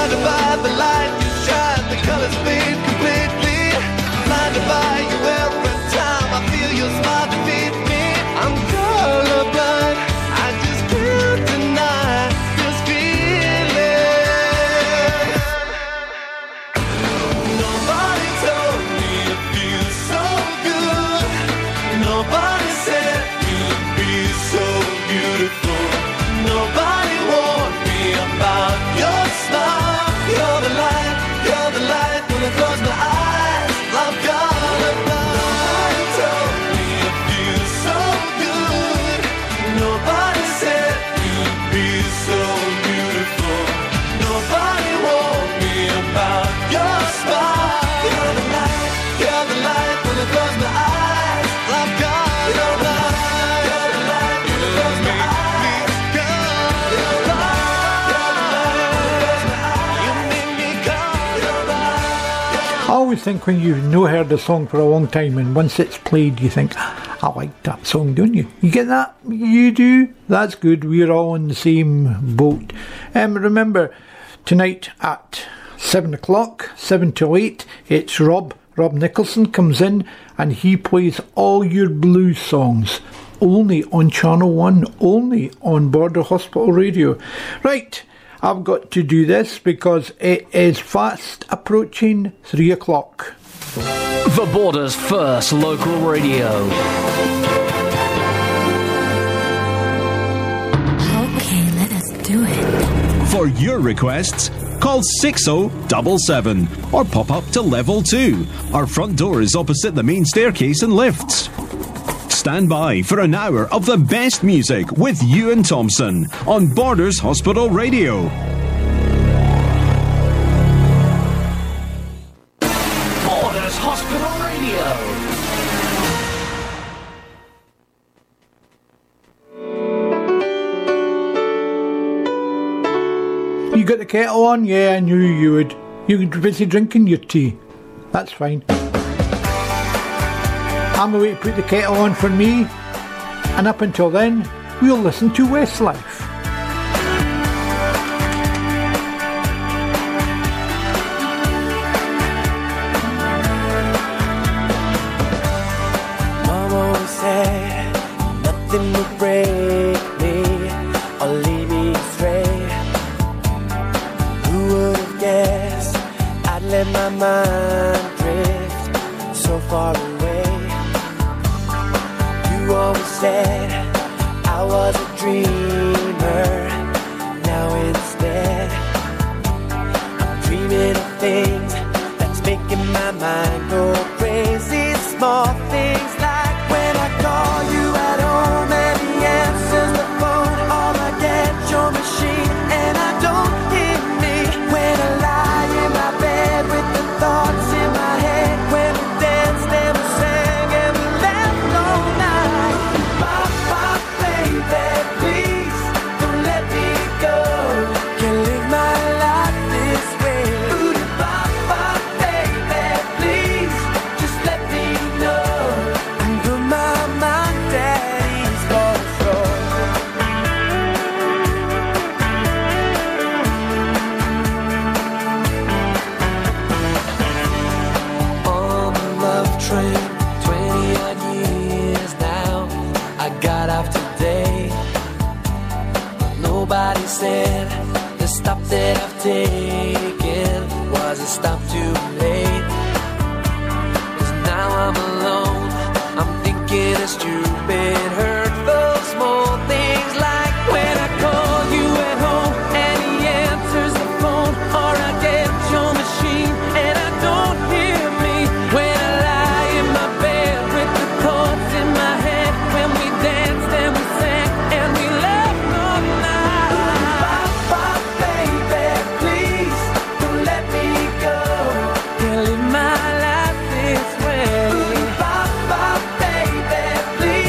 blinded by the light you shine, the colors fade completely. Blinded by you every time I feel your smile defeat me. I'm colorblind, I just can't deny this feeling. Nobody told me it feels so good. Nobody said you'd be so beautiful. Nobody warned me about your smile. You're the light when I close my eyes. I'm colorblind. Nobody told me it feels so good. Nobody said you'd be so beautiful. Nobody warned me about your smile. You're the light when I close my eyes. I'm colorblind. You're the light when I close my eyes. I always think when you've no heard a song for a long time and once it's played you think, I like that song, don't you? You get that? You do? That's good. We're all in the same boat. Remember, tonight at 7 o'clock, 7 till 8, it's Rob Nicholson comes in and he plays all your blues songs. Only on Channel 1, only on Border Hospital Radio. Right. I've got to do this because it is fast approaching 3 o'clock. The Border's first local radio. Okay, let us do it. For your requests, call 6077 or pop up to level 2. Our front door is opposite the main staircase and lifts. Stand by for an hour of the best music with Ewan Thompson on Borders Hospital Radio. Borders Hospital Radio. You got the kettle on? Yeah, I knew you would. You're busy drinking your tea. That's fine. I'm away to put the kettle on for me, and up until then, we'll listen to Westlife. Mama always said nothing would break me or lead me astray. Who would have guessed I'd let my mind drift so far away? You always said I was a dreamer. Now instead I'm dreaming of things that's making my mind go crazy. Small things like when I call you at home and he answers the phone, or I get your machine and I don't hear me. When I lie in my bed with the thoughts in my head, when we danced and we sang and we laughed all night. Bye, baby, please don't let me go. Can't live my life this way. Bye, baby, please just let me know. And put my mind at ease for sure. On the love train, 20 odd years now, I got off today. Nobody said the stop that I've taken was a stop too late. 'Cause now I'm alone, I'm thinking of stupid, hurtful small things like when I call you at home and he answers the phone, or I get your machine and I don't hear me. When I lie in my bed with the thoughts in my head, when we danced and we sang and we laughed all night. Bye, baby, please don't let me go. Can't live my life this way. Bye, baby, please.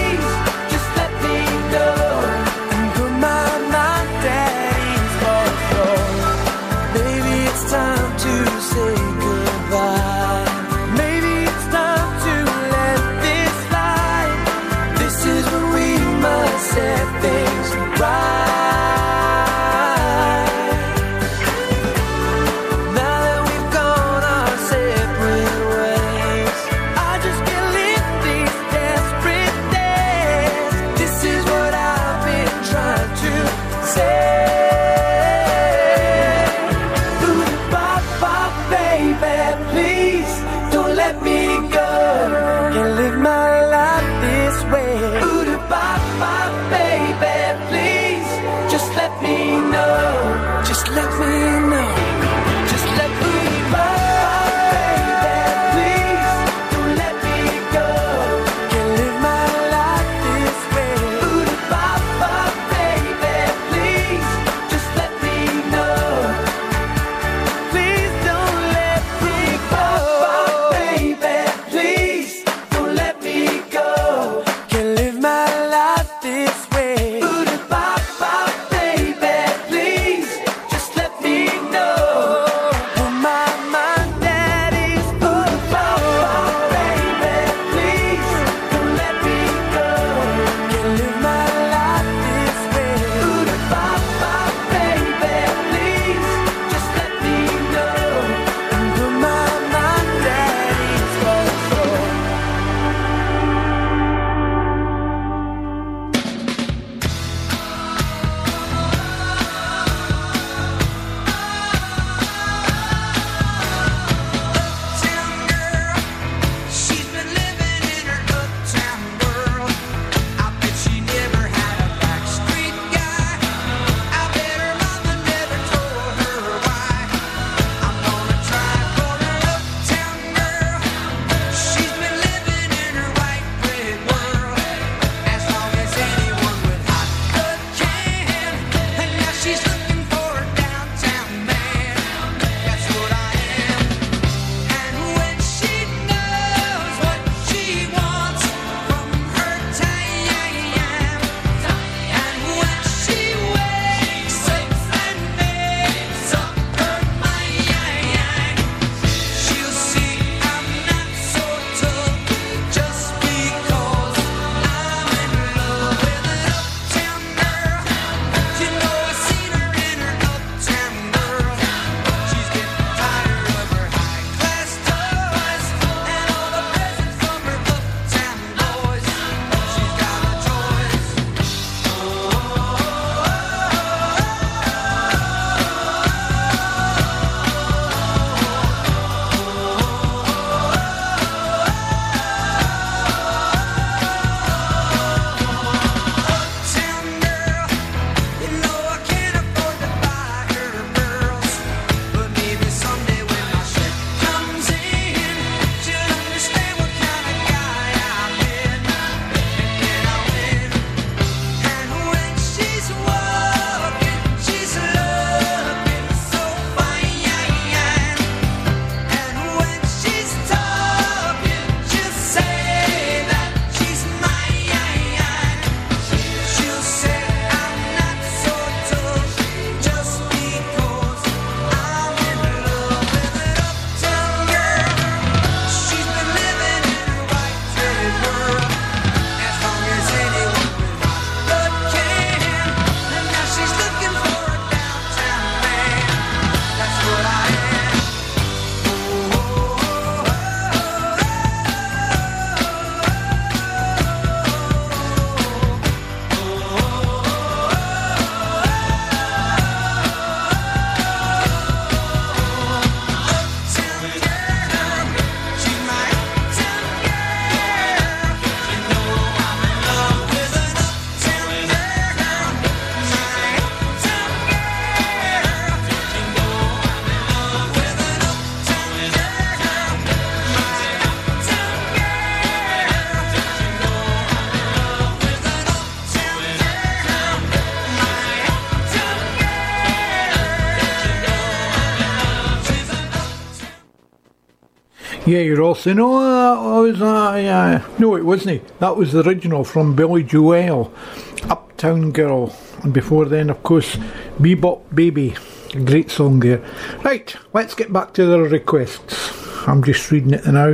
Yeah, you're all saying, oh, that was no, it wasn't. That was the original from Billy Joel, Uptown Girl. And before then, of course, Bebop Baby. A great song there. Right, let's get back to the requests. I'm just reading it now.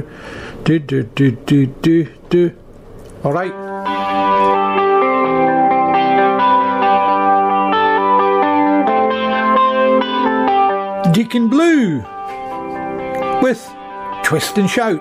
Do. Alright. Deacon Blue with Twist and Shout.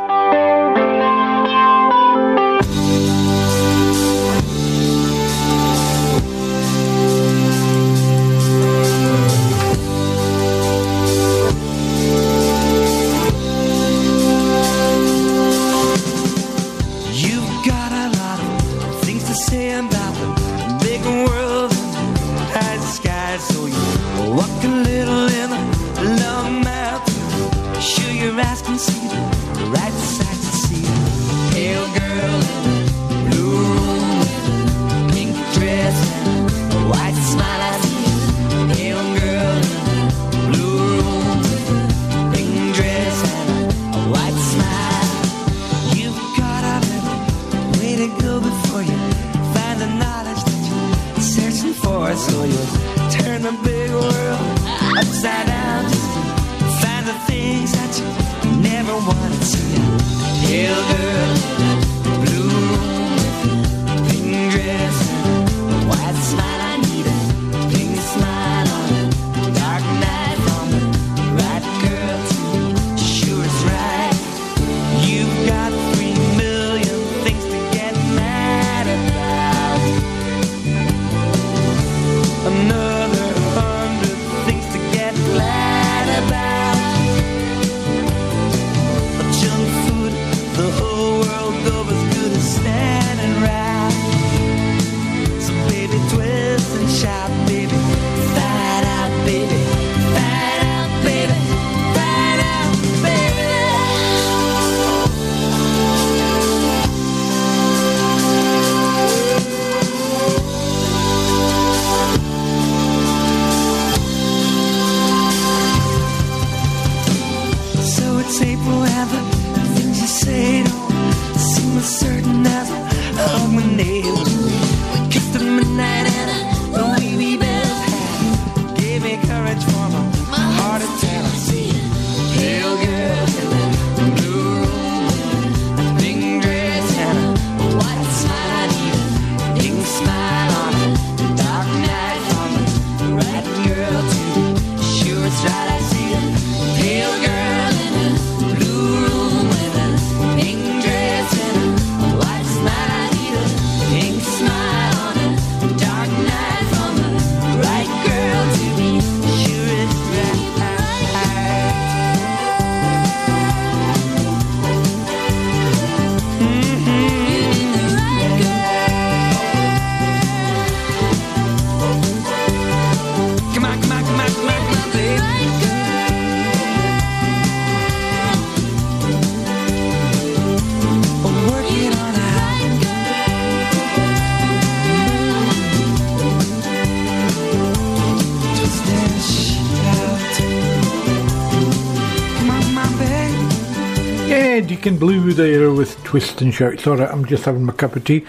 Deacon Blue there with Twist and Shout. Sorry, I'm just having my cup of tea.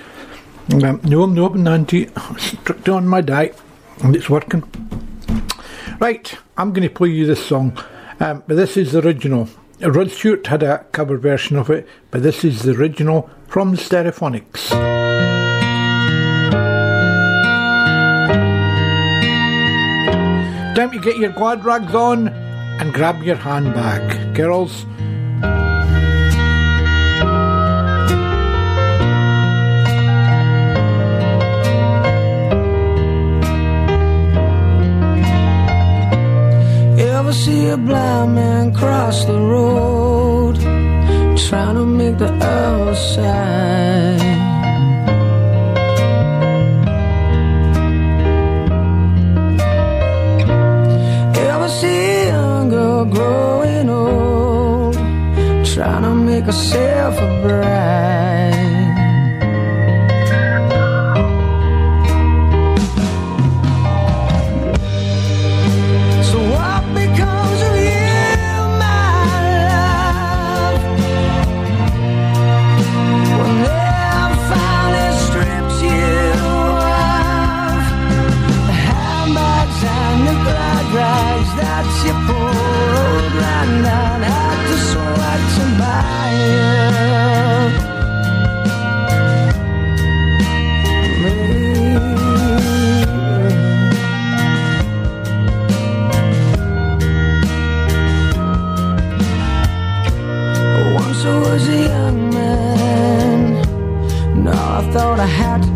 No, I'm not an auntie. Strict on my diet, and it's working. Right, I'm going to play you this song, but this is the original. Rod Stewart had a cover version of it, but this is the original from the Stereophonics. Time to get your glad rags on and grab your handbag, girls. Ever see a blind man cross the road, trying to make the other side? Ever see a young girl growing old, trying to make herself a bride? So what becomes of you, my love?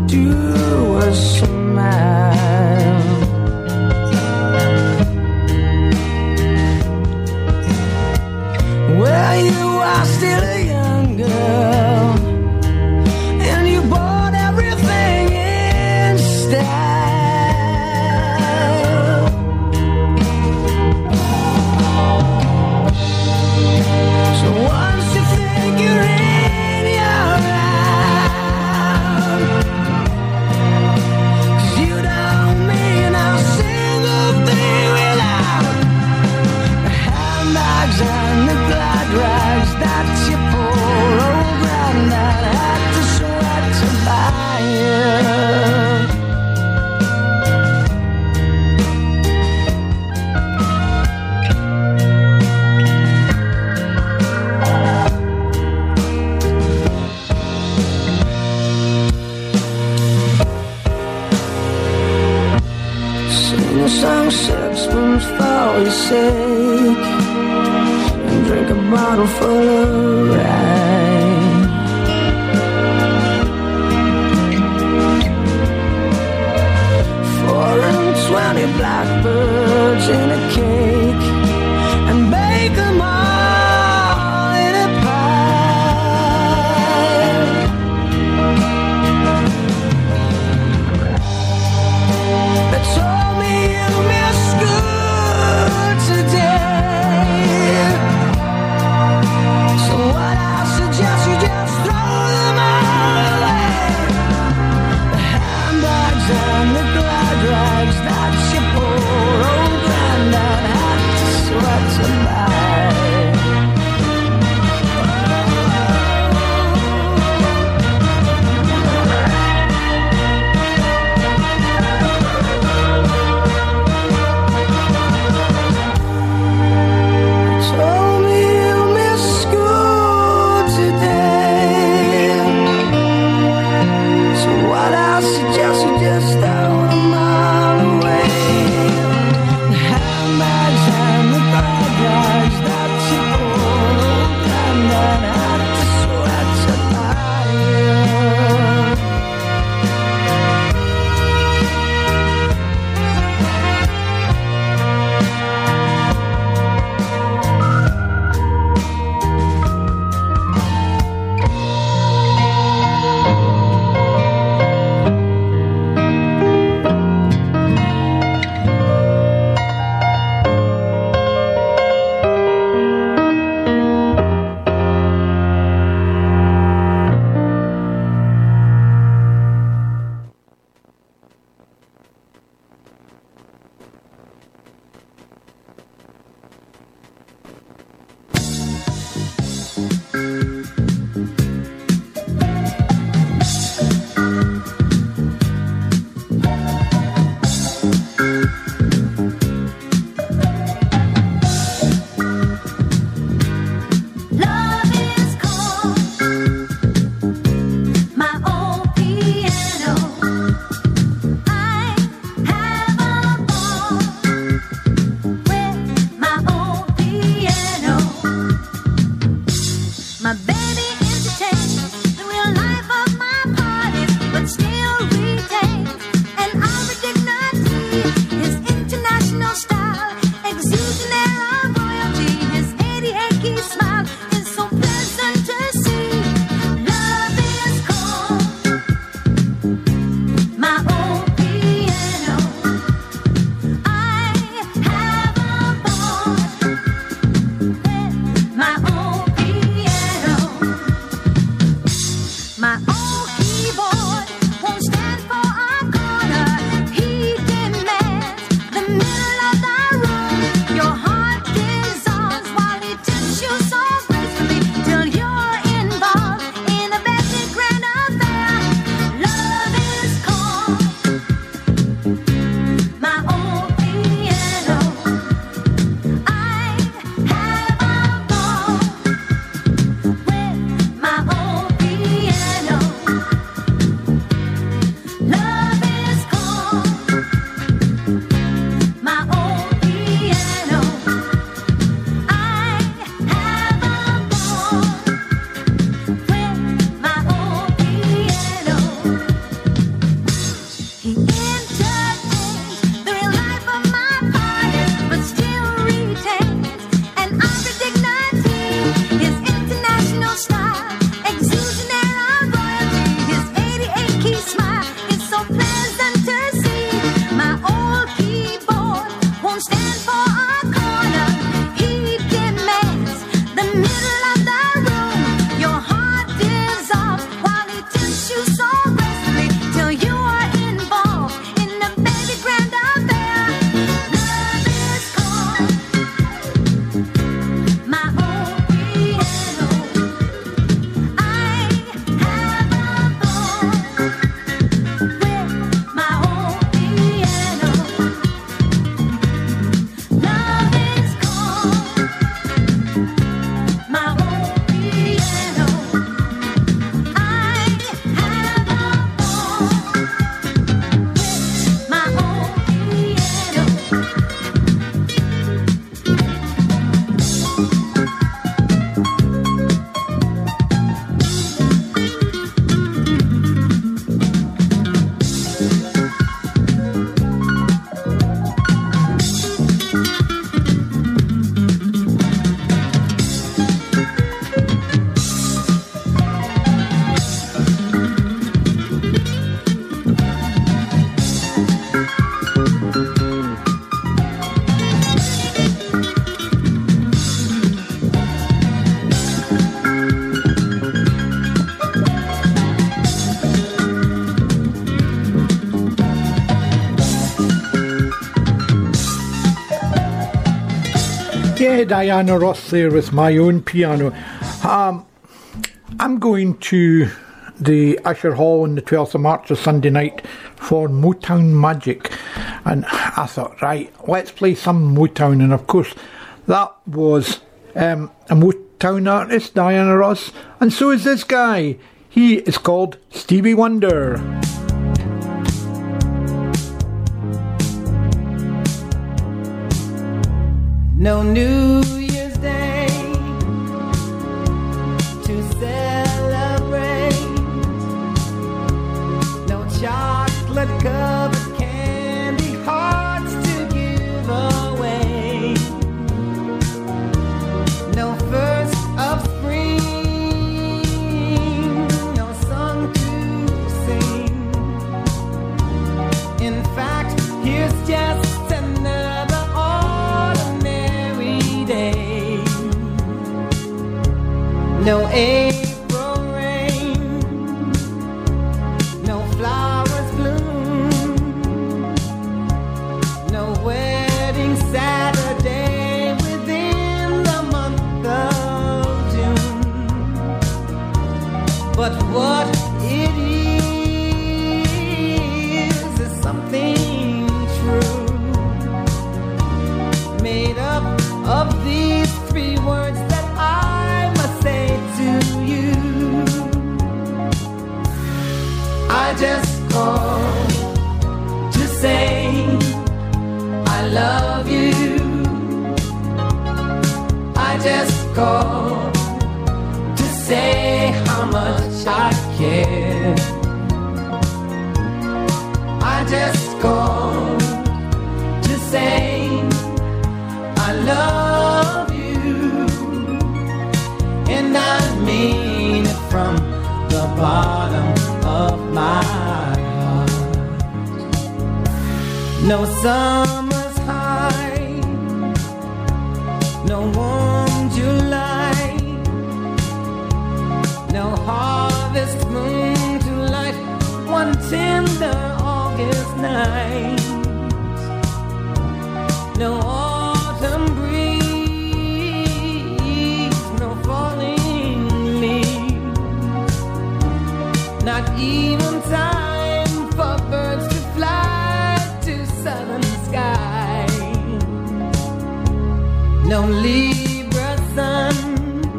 do was smile. Well, you are still a young girl, and you bought everything in style. So once you think you're in, you're out. 'Cause you don't mean a single thing without the handbags and the glad rags that your poor old granddad had to sweat to buy you. Sing a song, sixpence for your sake, and drink a bottle full of rye. 420 blackbirds in a cake, and bake them all in a pie. They told me you missed school today, so what I suggest you just throw them all away. The handbags and the glad rags that your poor old granddad had Yeah, Diana Ross there with My Own Piano. I'm going to the Usher Hall on the 12th of March, a Sunday night, for Motown Magic. And I thought, right, let's play some Motown. And of course, that was a Motown artist, Diana Ross. And so is this guy. He is called Stevie Wonder. No New Year's Day to celebrate. No chocolate covered candy hearts to give away. No first of spring, no song to sing. In fact, here's just another ordinary day. No April rain, no flowers bloom, no wedding Saturday within the month of June. But what it is something true, made up of these three words that I must say to you. I just called to say I love you. I just called to say how much I care. I just called to say I love you, and I mean it from the bottom of my heart. No summer's high, no warm July, no harvest moon to light one tender August night. No autumn breeze, no falling leaves, not even time for birds to fly to southern skies. No Libra sun,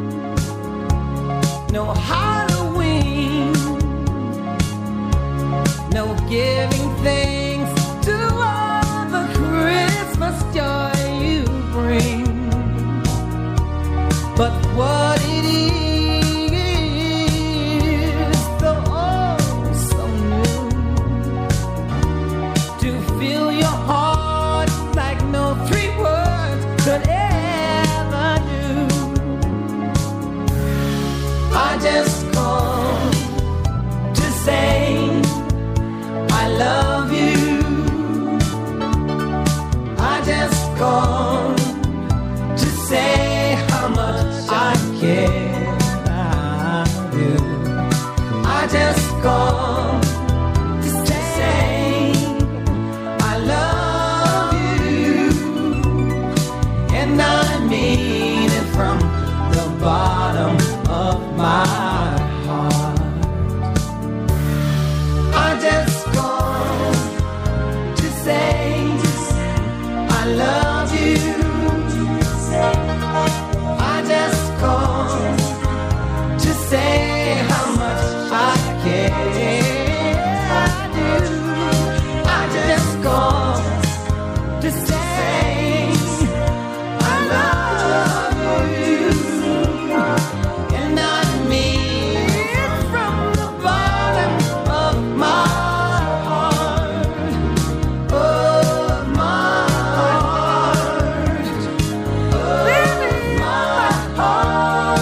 no Halloween, no giving thanks to all the Christmas joy you bring. But what it is, though oh so new, to fill your heart like no three words could ever do. I just called to say I love you. I just called to say how much I care. I do. I just called to say I love you, and I mean it from the bottom of my heart. I just called to say I love you. I just called to say how much I care. I do. I just called to say I love you, and I mean it from the bottom of my heart, of my heart, of my heart.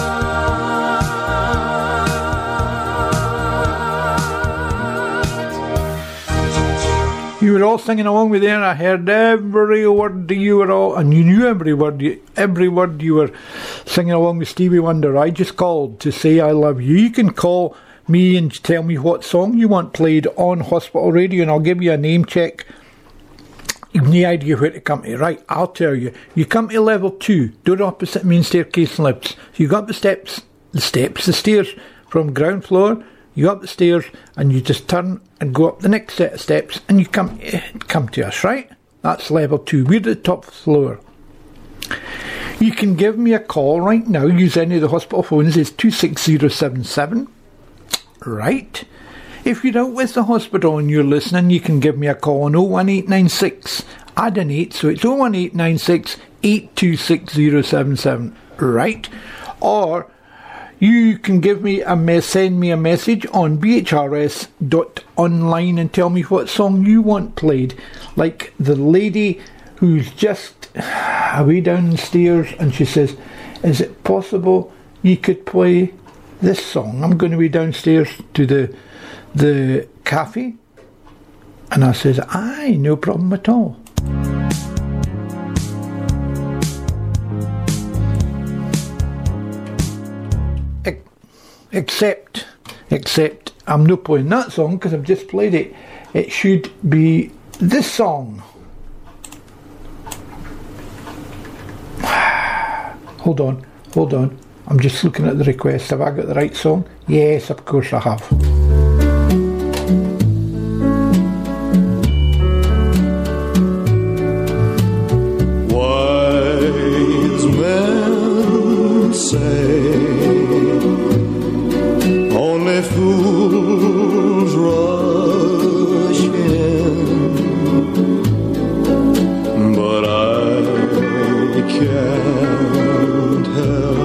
You were all singing along with there. I heard every word you were all, and you knew every word you were singing along with Stevie Wonder. I just called to say I love you. You can call me and tell me what song you want played on Hospital Radio, and I'll give you a name check You've no idea where to come to. Right, I'll tell you. You come to level 2, door opposite main staircase and lifts. So you go up the stairs from ground floor. You go up the stairs and you just turn and go up the next set of steps and you come to us, right? That's level 2. We're at the top floor. You can give me a call right now. Use any of the hospital phones. It's 26077. Right. If you're out with the hospital and you're listening, you can give me a call on 01896. Add an 8, so it's 01896 826077. Right. Or you can send me a message on bhrs.online and tell me what song you want played. Like the lady who's just away downstairs and she says, is it possible you could play this song? I'm going to be downstairs to the cafe. And I says, aye, no problem at all. Except I'm not playing that song because I've just played it. It should be this song. Hold on. I'm just looking at the request. Have I got the right song? Yes, of course I have. Wise men say only fools rush in, but I can't help